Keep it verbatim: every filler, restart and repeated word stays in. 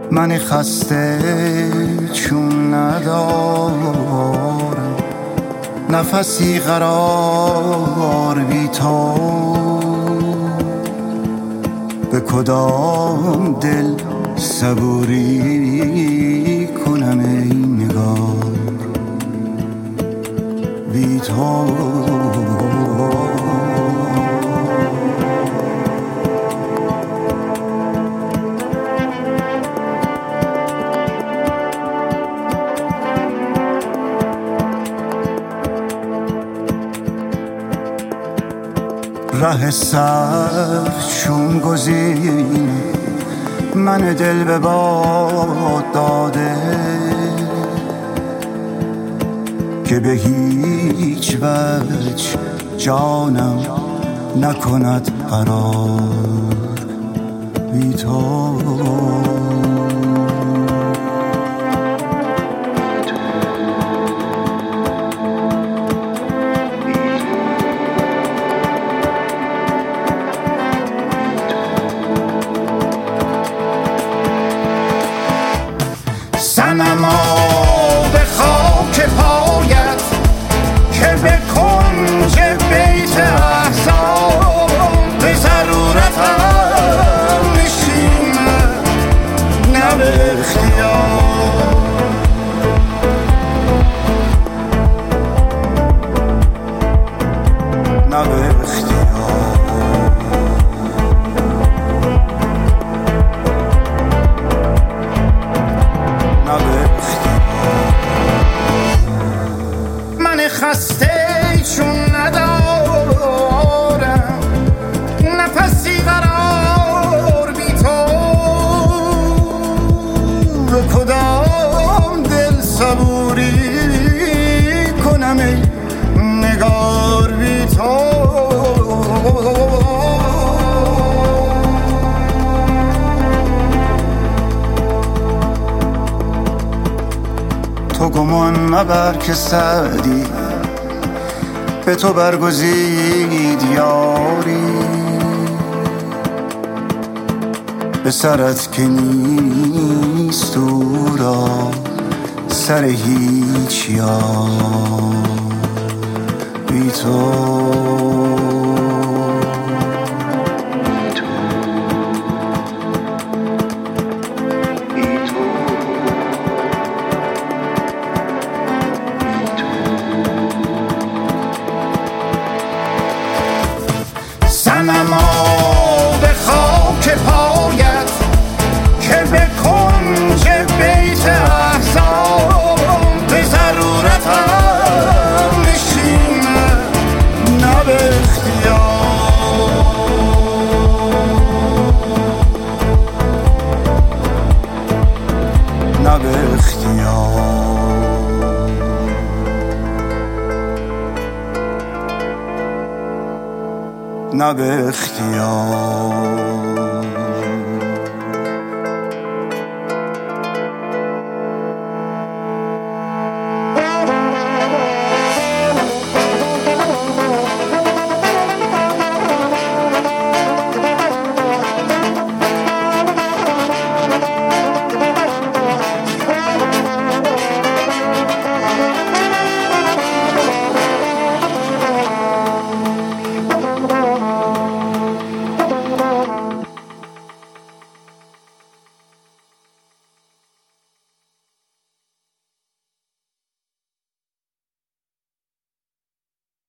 من خسته چون ندارم نفسی قرار بی تو، به کدام دل صبوری کنم ای نگار بی تو. ره سر چون گزین من دل به باد داده، که به هیچ وجه جانم نکند قرار بی تو. صنما به خاک پایت که به کنج بیت احزان به ضرورتم نشینم نه به اختیار، نه به اختیار. من خسته چون ندارم نفسی قرار بی تو، به کدام دل صبوری کنم ای نگار بی تو. تو گمان مبر که سعدی به تو برگزید یاری، به سرت که نیست او را سر هیچ یار بی تو. صنما به خاک پایت که به کنج بیت احزان به ضرورتم نشینم نه به اختیار، نه به اختیار. نه به اختیار.